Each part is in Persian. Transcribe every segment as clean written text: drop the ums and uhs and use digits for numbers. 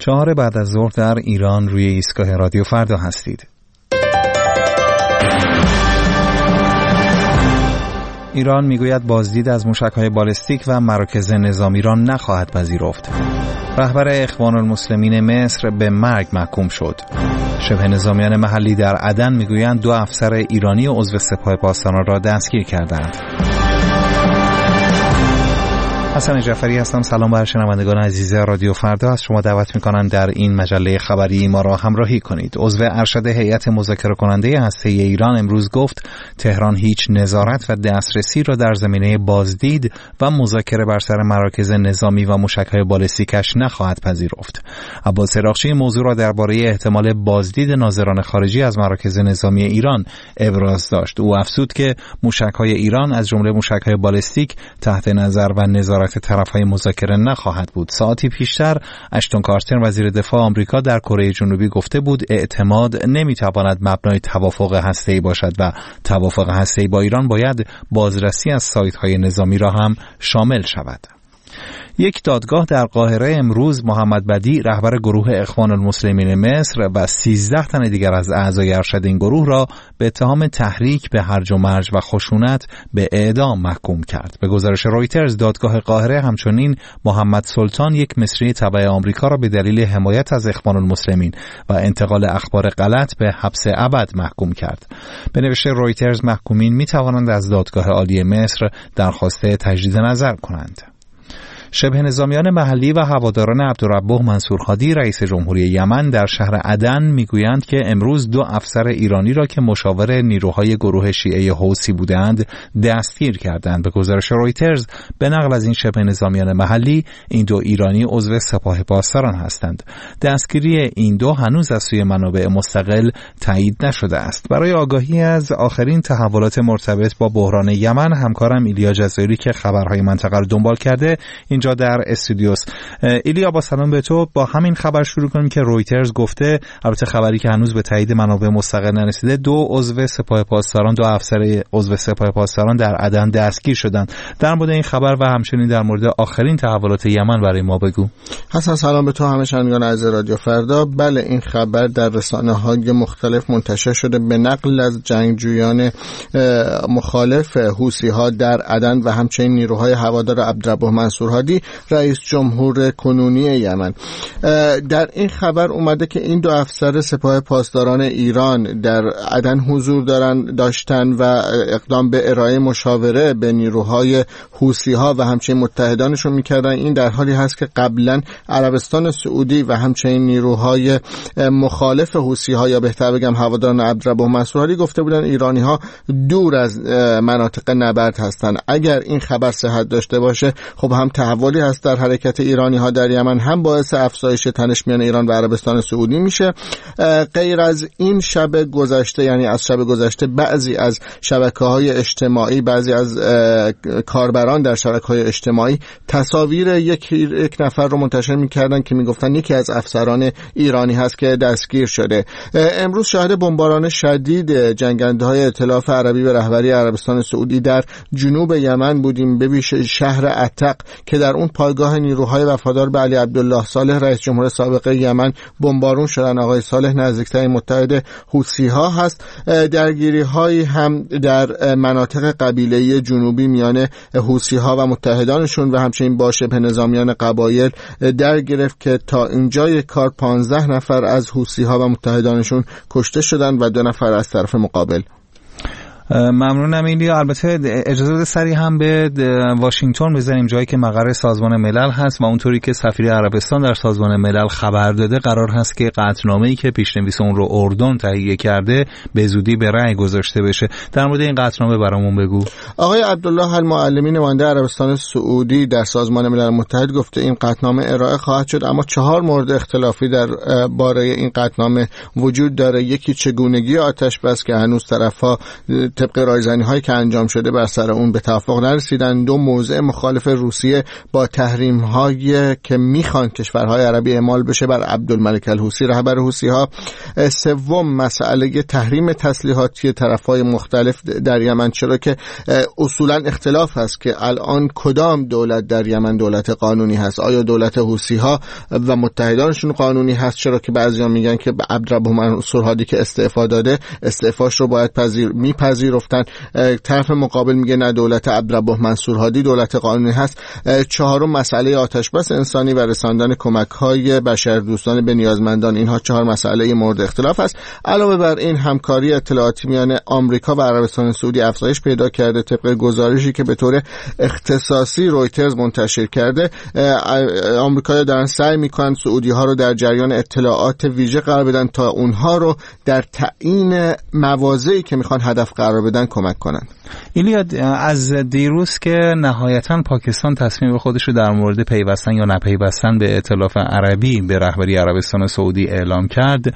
4 بعد از ظهر در ایران روی ایستگاه رادیو فردا هستید. ایران میگوید بازدید از موشک‌های بالستیک و مراکز نظامی را نخواهد پذیرفت. رهبر اخوان المسلمین مصر به مرگ محکوم شد. شبه نظامیان محلی در عدن میگویند 2 افسر ایرانی عضو سپاه پاسداران را دستگیر کردند. حسن جعفری هستم. سلام بر شنوندگان عزیز رادیو فردا. از شما دعوت می‌کنم در این مجله خبری ما را همراهی کنید. عضو ارشد هیئت مذاکره کننده هسته‌ای ایران امروز گفت تهران هیچ نظارت و دسترسی را در زمینه بازدید و مذاکره بر سر مراکز نظامی و موشک‌های بالستیکش نخواهد پذیرفت. عباس عراقچی موضوع را درباره احتمال بازدید ناظران خارجی از مراکز نظامی ایران ابراز داشت. او افزود که موشک‌های ایران از جمله موشک‌های بالستیک تحت نظر و نظارت طرف‌های مذاکره نخواهد بود. ساعتی پیشتر اشتون کارتر وزیر دفاع آمریکا در کره جنوبی گفته بود اعتماد نمیتواند مبنای توافق هسته‌ای باشد و توافق هسته‌ای با ایران باید بازرسی از سایت‌های نظامی را هم شامل شود. یک دادگاه در قاهره امروز محمد بدیع رهبر گروه اخوان المسلمین مصر و 13 تن دیگر از اعضای ارشد این گروه را به اتهام تحریک به هرج و مرج و خشونت به اعدام محکوم کرد. به گزارش رویترز دادگاه قاهره همچنین محمد سلطان یک مصری تبع آمریکا را به دلیل حمایت از اخوان المسلمین و انتقال اخبار غلط به حبس ابد محکوم کرد. به نوشته رویترز محکومین می توانند از دادگاه عالی مصر درخواست تجدید نظر کنند. شبه نظامیان محلی و هواداران عبدالربه منصور هادی رئیس جمهوری یمن در شهر عدن میگویند که امروز 2 افسر ایرانی را که مشاور نیروهای گروه شیعه حوثی بودند دستگیر کردند. به گزارش رویترز به نقل از این شبه نظامیان محلی این 2 ایرانی عضو سپاه پاسداران هستند. دستگیری این 2 هنوز از سوی منابع مستقل تایید نشده است. برای آگاهی از آخرین تحولات مرتبط با بحران یمن همکارم ایلیا جزایری که خبرهای منطقه را دنبال کرده اینجا در استودیوست. ایلیا با سلام به تو. با همین خبر شروع کنیم که رویترز گفته، البته خبری که هنوز به تایید منابع مستقل نرسیده، 2 عضو سپاه پاسداران 2 افسر عضو سپاه پاسداران در عدن دستگیر شدند. در مورد این خبر و همچنین در مورد آخرین تحولات یمن برای ما بگو. حسن سلام به تو همه شنوندگان عزیز رادیو فردا. بله این خبر در رسانه‌های مختلف منتشر شده به نقل از جنگجویان مخالف حوثی‌ها در عدن و همچنین نیروهای هوادار عبدالربه منصور هادی رئیس جمهور کنونی یمن. در این خبر اومده که این 2 افسر سپاه پاسداران ایران در عدن حضور داشتن و اقدام به ارائه مشاوره به نیروهای حوثی‌ها و همچنین متحدانشون میکردن. این در حالی هست که قبلا عربستان سعودی و همچنین نیروهای مخالف حوثی‌ها یا بهتر بگم هواداران عبدالربه منصور هادی گفته بودن ایرانی‌ها دور از مناطق نبرد هستن. اگر این خبر صحت داشته باشه خب هم تحولی هست در حرکت ایرانی‌ها در یمن، هم باعث افزایش تنش میان ایران و عربستان سعودی میشه. غیر از این شب گذشته، یعنی از شب گذشته، بعضی از شبکه‌های اجتماعی، بعضی از کاربران در شبکه‌های اجتماعی تصاویر یک نفر رو منتشر می‌کردن که میگفتن یکی از افسران ایرانی هست که دستگیر شده. امروز شاهد بمباران شدید جنگنده‌های ائتلاف عربی به رهبری عربستان سعودی در جنوب یمن بودیم، به ویژه شهر عتق که در اون پایگاه نیروهای وفادار به علی عبدالله صالح رئیس جمهور سابق یمن بمبارون شدن. آقای صالح نزدیکترین متحد حوثی‌ها هست. درگیری‌هایی هم در مناطق قبیله‌ای جنوبی میان حوثی‌ها و متحدانشون و همچنین با شبه نظامیان قبایل در گرفت که تا اینجای کار 15 نفر از حوثی‌ها و متحدانشون کشته شدن و 2 نفر از طرف مقابل. ممنونم ایلیا. البته اجازه بده سری هم به واشنگتن بزنیم، جایی که مقر سازمان ملل هست و اونطوری که سفیر عربستان در سازمان ملل خبر داده قرار هست که قطعنامه‌ای که پیشنویس اون رو اردن تهیه کرده به زودی به رأی گذاشته بشه. در مورد این قطعنامه برامون بگو. آقای عبدالله المعلمی نماینده عربستان سعودی در سازمان ملل متحد گفته این قطعنامه ارائه خواهد شد، اما 4 مورد اختلافی در باره این قطعنامه وجود داره. یکی چگونگی آتش بس که هنوز طرف‌ها طبق رایزنی‌هایی که انجام شده بر سر اون به توافق نرسیدن. 2 موضع مخالف روسیه با تحریم‌هایی که میخوان کشورهای عربی اعمال بشه بر عبدالملک الحوثی رهبر حوثی‌ها. 3 مسئله تحریم تسلیحاتی طرف‌های مختلف در یمن، چرا که اصولا اختلاف هست که الان کدام دولت در یمن دولت قانونی هست. آیا دولت حوثی‌ها و متحدانشون قانونی هست؟ چرا که بعضیا میگن که عبدالرب منصور هادی که استعفا داده استعفاش رو باید میپذیرفتن. طرف مقابل میگه نه، دولت عبدالرب منصور هادی دولت قانونی هست. 4 مسئله آتش بس انسانی و رساندن کمک‌های بشردوستانه به نیازمندان. اینها 4 مسئله مورد اختلاف است. علاوه بر این همکاری اطلاعاتی میان آمریکا و عربستان سعودی افزایش پیدا کرده. طبق گزارشی که به طور اختصاصی رویترز منتشر کرده، آمریکایی‌ها دارن سعی میکنن سعودی‌ها رو در جریان اطلاعات ویژه قرار بدن تا اونها رو در تعیین مواضعی که میخوان هدف قرار بدن کمک کنن. ایلیاد، از دیروز که نهایتاً پاکستان تصمیم خودش رو در مورد پیوستن یا نپیوستن به ائتلاف عربی به رهبری عربستان سعودی اعلام کرد،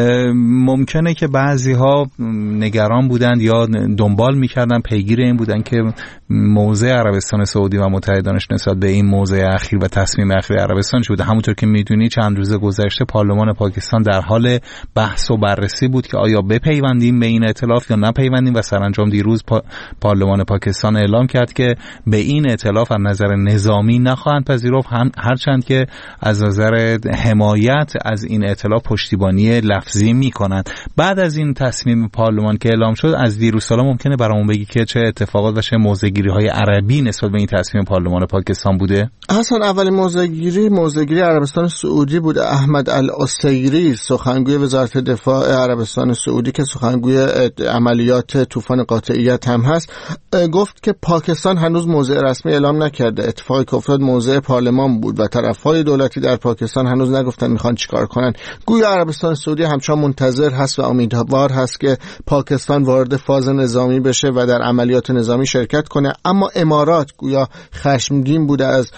ممکنه که بعضی‌ها نگران بودند یا دنبال می‌کردن، پیگیر این بودن که موضع عربستان سعودی و متحدانش نسبت به این موضع اخیر و تصمیم اخیر عربستان شده. همونطور که می‌دونی چند روز گذشته پارلمان پاکستان در حال بحث و بررسی بود که آیا بپیوندیم به این ائتلاف یا نپیوندیم و سرانجام دیروز پارلمان پاکستان اعلام کرد که به این ائتلاف از نظر نظامی نخواهند پذیرفت، هرچند که از نظر حمایت از این ائتلاف پشتیبانی لفظی میکنند. بعد از این تصمیم پارلمان که اعلام شد، از دیروز سالا ممکنه برامون بگی که چه اتفاقات و چه موضع‌گیری‌های عربی نسبت به این تصمیم پارلمان پاکستان بوده؟ اصلا اولین موضع‌گیری عربستان سعودی بود. احمد العسیری، سخنگوی وزارت دفاع عربستان سعودی که سخنگوی عملیات طوفان قاطعیت هم هست، گفت که پاکستان هنوز موضع رسمی اعلام نکرده. اتفاقی که افتاد موضع پارلمان بود و طرف‌های دولتی در پاکستان هنوز نگفتن میخوان چیکار کنن. گویا عربستان سعودی همچنان منتظر هست و امیدوار هست که پاکستان وارد فاز نظامی بشه و در عملیات نظامی شرکت کنه. اما امارات گویا خشمگین بوده از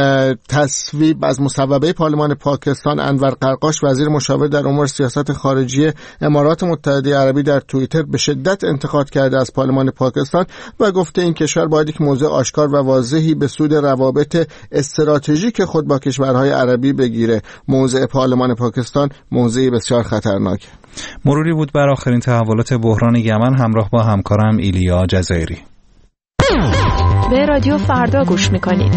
تصویب از مصوبه پارلمان پاکستان. انور قرقاش، وزیر مشاور در امور سیاست خارجی امارات متحده عربی، در توییتر به شدت انتقاد کرده از پارلمان پاکستان و گفته این کشور باید یک موضع آشکار و واضحی به سود روابط استراتژیک خود با کشورهای عربی بگیره. موضع پارلمان پاکستان موضعی بسیار خطرناک. مروری بود بر آخرین تحولات بحران یمن همراه با همکارم ایلیا جزایری. به رادیو فردا گوش میکنید.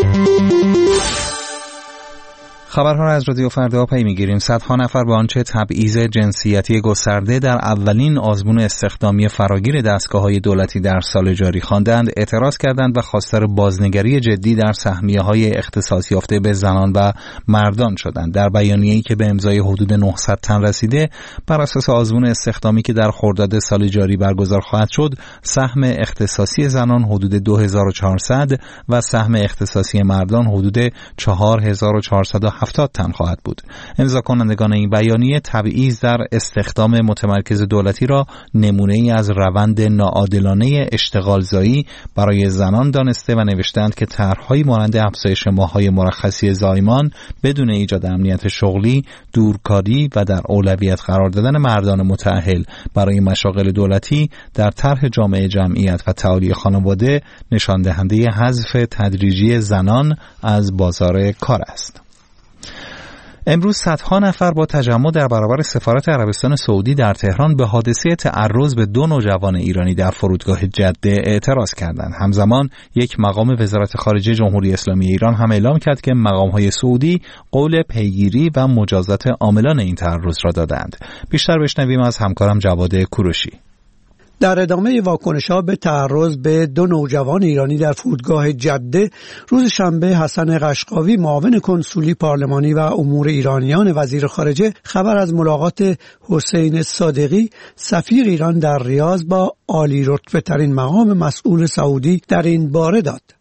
خبرها را از رادیو فردا پی میگیریم. صدها نفر به آنچه تبعیض جنسیتی گسترده در اولین آزمون استخدامی فراگیر دستگاه‌های دولتی در سال جاری خواندند اعتراض کردند و خواستار بازنگری جدی در سهمیه‌های اختصاص یافته به زنان و مردان شدند. در بیانیه‌ای که به امضای حدود 900 تن رسیده، بر اساس آزمون استخدامی که در خرداد سال جاری برگزار خواهد شد، سهم اختصاصی زنان حدود 2400 و سهم اختصاصی مردان حدود 4470 تن خواهد بود. امضا کنندگان این بیانیه تبعیض در استخدام متمرکز دولتی را نمونه‌ای از روند ناعادلانه اشتغالزایی برای زنان دانسته و نوشتند که طرح‌هایی مانند افزایش ماه‌های مرخصی زایمان بدون ایجاد امنیت شغلی، دورکاری و در اولویت قرار دادن مردان متأهل برای مشاغل دولتی در طرح جامعه جمعیت و تعالی خانواده نشان دهنده حذف تدریجی زنان از بازار کار است. امروز صدها نفر با تجمع در برابر سفارت عربستان سعودی در تهران به حادثه تعرض به 2 نوجوان ایرانی در فرودگاه جده اعتراض کردند. همزمان یک مقام وزارت خارجه جمهوری اسلامی ایران هم اعلام کرد که مقام‌های سعودی قول پیگیری و مجازات عاملان این تعرض را دادند. بیشتر بشنویم از همکارم جواد کوروشی. در ادامه واکنش‌ها به تعرض به 2 نوجوان ایرانی در فرودگاه جده، روز شنبه حسن قشقاوی، معاون کنسولی پارلمانی و امور ایرانیان وزیر خارجه، خبر از ملاقات حسین صادقی، سفیر ایران در ریاض با عالی رتبه ترین مقام مسئول سعودی در این باره داد.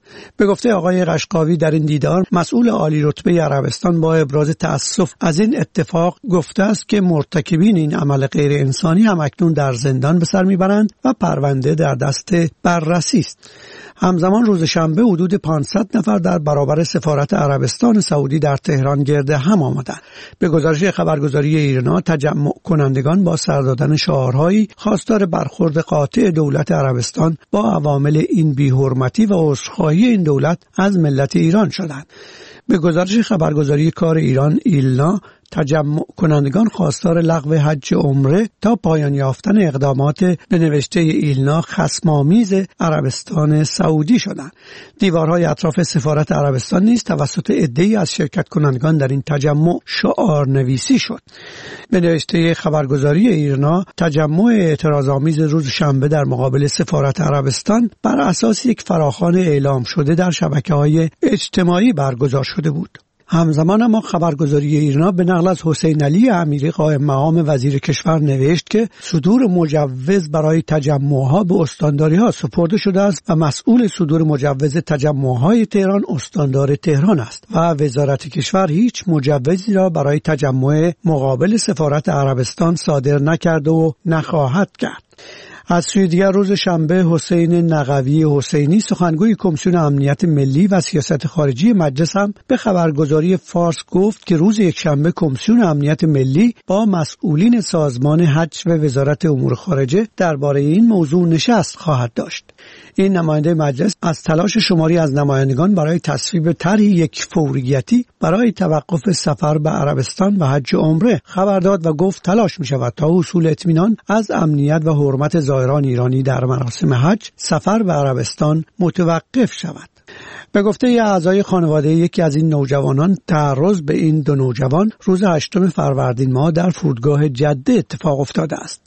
به گفته آقای قشقاوی در این دیدار مسئول عالی رتبه عربستان با ابراز تأسف از این اتفاق گفته است که مرتکبین این عمل غیر انسانی هم اکنون در زندان به سر میبرند و پرونده در دست بررسی است. همزمان روز شنبه حدود 500 نفر در برابر سفارت عربستان سعودی در تهران گرد هم آمدند. به گزارش خبرگزاری ایرنا تجمع کنندگان با سر دادن شعارهایی خواستار برخورد قاطع دولت عربستان با عوامل این بی‌حرمتی و عذرخواهی این دولت از ملت ایران شدند. به گزارش خبرگزاری کار ایران ایلنا تجمع کنندگان خواستار لغو حج عمره تا پایان یافتن اقدامات به نوشته ایلنا خصم‌آمیز عربستان سعودی شدند. دیوارهای اطراف سفارت عربستان نیز توسط عده‌ای از شرکت کنندگان در این تجمع شعار نویسی شد. به نوشته خبرگزاری ایرنا تجمع اعتراض‌آمیز روز شنبه در مقابل سفارت عربستان بر اساس یک فراخوان اعلام شده در شبکه‌های اجتماعی برگزار شده بود. همزمان اما خبرگزاری ایرنا به نقل از حسین علی امیری قائم مقام وزیر کشور نوشت که صدور مجوز برای تجمعها به استانداری‌ها سپرده شده است و مسئول صدور مجوز تجمعهای تهران استاندار تهران است و وزارت کشور هیچ مجوزی را برای تجمع مقابل سفارت عربستان صادر نکرده و نخواهد کرد. از سوی دیگر روز شنبه حسین نقوی حسینی سخنگوی کمیسیون امنیت ملی و سیاست خارجی مجلس هم به خبرگزاری فارس گفت که روز یکشنبه کمیسیون امنیت ملی با مسئولین سازمان حج و وزارت امور خارجه درباره این موضوع نشست خواهد داشت. این نماینده مجلس از تلاش شماری از نمایندگان برای تصویب طرحی یک فوریتی برای توقف سفر به عربستان و حج و عمره خبر داد و گفت تلاش می شود تا حصول اطمینان از امنیت و حرمت زائران ایرانی در مراسم حج سفر به عربستان متوقف شود. به گفته اعضای خانواده یکی از این نوجوانان تعرض به این دو نوجوان روز 8 فروردین ماه در فرودگاه جده اتفاق افتاده است.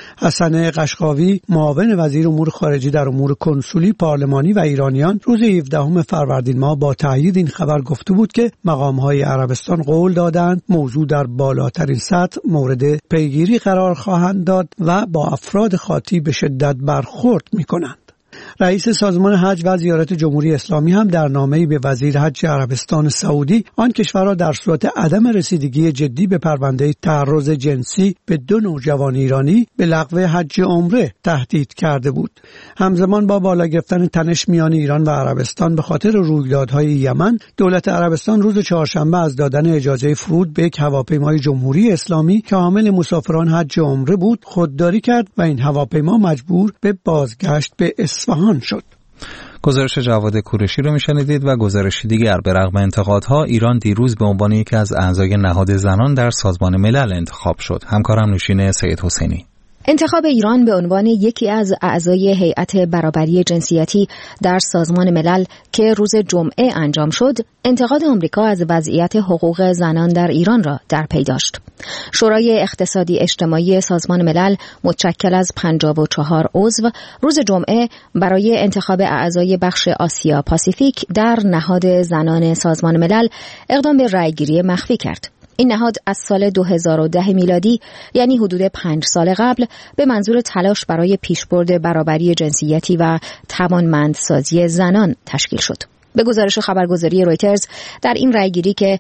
حسن قشقاوی معاون وزیر امور خارجه در امور کنسولی پارلمانی و ایرانیان روز 17 فروردین ماه با تایید این خبر گفته بود که مقام‌های عربستان قول دادند موضوع در بالاترین سطح مورد پیگیری قرار خواهند داد و با افراد خاطی به شدت برخورد می‌کنند. رئیس سازمان حج و زیارت جمهوری اسلامی هم در نامه‌ای به وزیر حج عربستان سعودی آن کشور را در صورت عدم رسیدگی جدی به پرونده تعرض جنسی به 2 نوجوان ایرانی به لغو حج عمره تهدید کرده بود. همزمان با بالا گرفتن تنش میان ایران و عربستان به خاطر رویدادهای یمن، دولت عربستان روز چهارشنبه از دادن اجازه فرود به یک هواپیمای جمهوری اسلامی که حامل مسافران حج عمره بود خودداری کرد و این هواپیما مجبور به بازگشت به اصفهان شد. گزارش جواد کوروشی رو میشنیدید و گزارش دیگر. به رغم انتقادها ایران دیروز به عنوان یکی از اعضای نهاد زنان در سازمان ملل انتخاب شد. همکارم نوشین سید حسینی. انتخاب ایران به عنوان یکی از اعضای هیئت برابری جنسیتی در سازمان ملل که روز جمعه انجام شد، انتقاد آمریکا از وضعیت حقوق زنان در ایران را در پی داشت. شورای اقتصادی اجتماعی سازمان ملل متشکل از 54 عضو روز جمعه برای انتخاب اعضای بخش آسیا پاسیفیک در نهاد زنان سازمان ملل اقدام به رأیگیری مخفی کرد. این نهاد از سال 2010 میلادی یعنی حدود 5 سال قبل به منظور تلاش برای پیشبرد برابری جنسیتی و توانمندسازی زنان تشکیل شد. به گزارش خبرگزاری رویترز در این رأیگیری که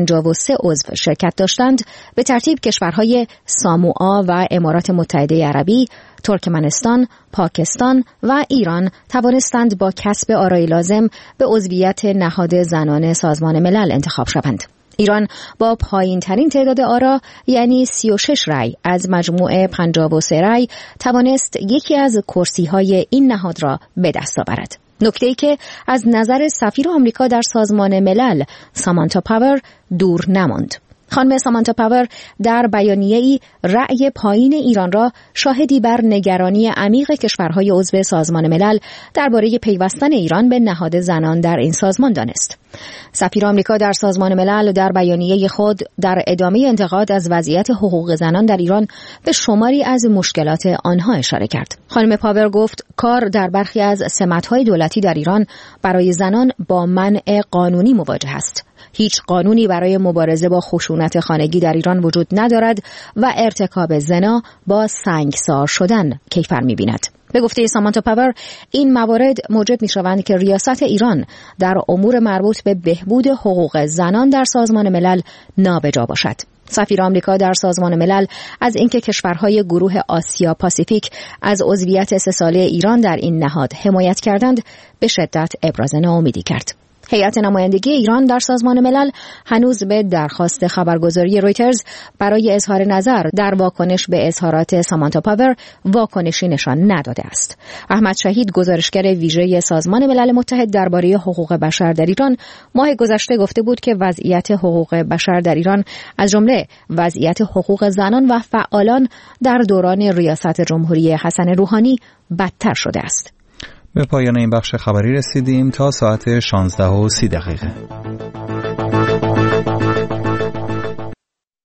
53 عضو شرکت داشتند، به ترتیب کشورهای ساموآ و امارات متحده عربی، ترکمنستان، پاکستان و ایران توانستند با کسب آرای لازم به عضویت نهاد زنان سازمان ملل انتخاب شوند. ایران با پایین ترین تعداد آرا یعنی 36 رأی از مجموع 53 رأی توانست یکی از کرسی‌های این نهاد را به دست آورد. نکته‌ای که از نظر سفیر آمریکا در سازمان ملل سامانتا پاور دور نماند. خانم سامانتا پاور در بیانیه‌ای رأی پایین ایران را شاهدی بر نگرانی عمیق کشورهای عضو سازمان ملل درباره پیوستن ایران به نهاد زنان در این سازمان دانست. سفیر آمریکا در سازمان ملل در بیانیه خود در ادامه انتقاد از وضعیت حقوق زنان در ایران به شماری از مشکلات آنها اشاره کرد. خانم پاور گفت کار در برخی از سمت‌های دولتی در ایران برای زنان با منع قانونی مواجه است. هیچ قانونی برای مبارزه با خشونت خانگی در ایران وجود ندارد و ارتکاب زنا با سنگسار شدن کیفر می‌بیند. به گفته سامانتا پاور، این موارد موجب می‌شوند که ریاست ایران در امور مربوط به بهبود حقوق زنان در سازمان ملل نابجا باشد. سفیر آمریکا در سازمان ملل از اینکه کشورهای گروه آسیا پاسیفیک از عضویت 3 ساله ایران در این نهاد حمایت کردند، به شدت ابراز ناامیدی کرد. هیئت نمایندگی ایران در سازمان ملل هنوز به درخواست خبرگزاری رویترز برای اظهار نظر در واکنش به اظهارات سامانتا پاور واکنشی نشان نداده است. احمد شهید، گزارشگر ویژه سازمان ملل متحد درباره حقوق بشر در ایران، ماه گذشته گفته بود که وضعیت حقوق بشر در ایران از جمله وضعیت حقوق زنان و فعالان در دوران ریاست جمهوری حسن روحانی بدتر شده است. به پایان این بخش خبری رسیدیم. تا ساعت 16:30